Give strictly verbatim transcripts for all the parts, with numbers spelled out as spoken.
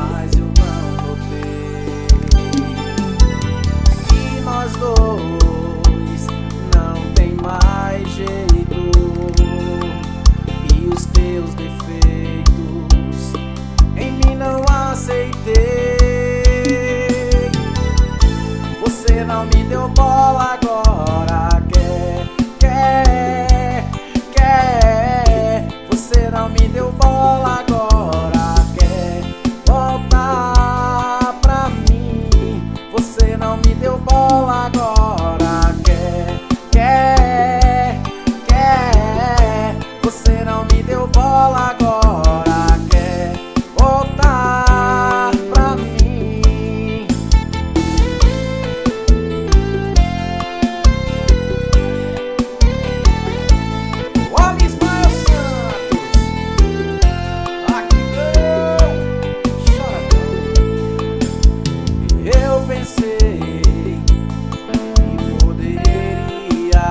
mas eu não notei que nós dois não tem mais jeito. E os teus defeitos em mim não aceitei. Você não me deu bola, agora quer, quer, quer. Você não me deu bola, agora quer voltar pra mim. Você não me deu bola, agora quer, quer, quer. Você não me deu bola, agora quer voltar pra mim. Ó, Ismael Santos, aqui não, chora não. Eu pensei que poderia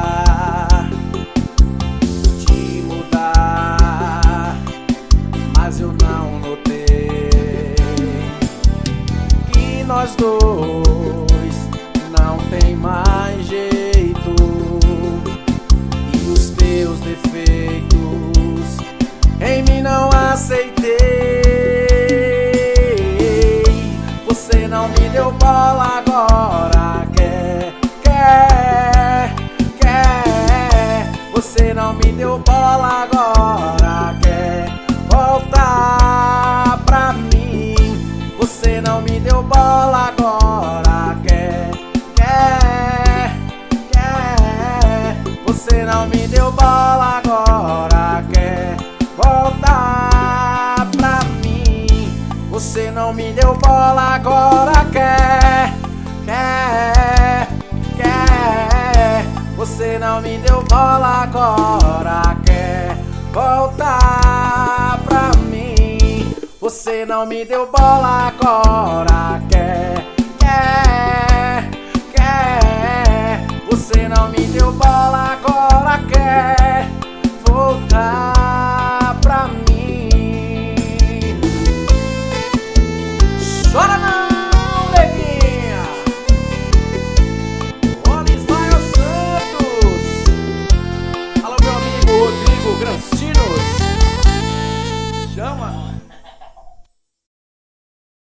te mudar, mas eu não notei que nós dois não tem mais jeito. E os teus defeitos em mim não aceitei. Você não me deu bola, agora quer, quer, quer. Você não me deu bola, agora quer voltar pra mim. Você não me deu bola, agora quer, quer, quer. Você não me deu bola, agora quer voltar pra mim. Você não me deu bola, agora quer, quer, quer. Você não me deu bola, agora quer voltar pra mim. Você não me deu bola, agora quer, quer, quer. Você não me deu bola, agora quer voltar pra mim. Chora não!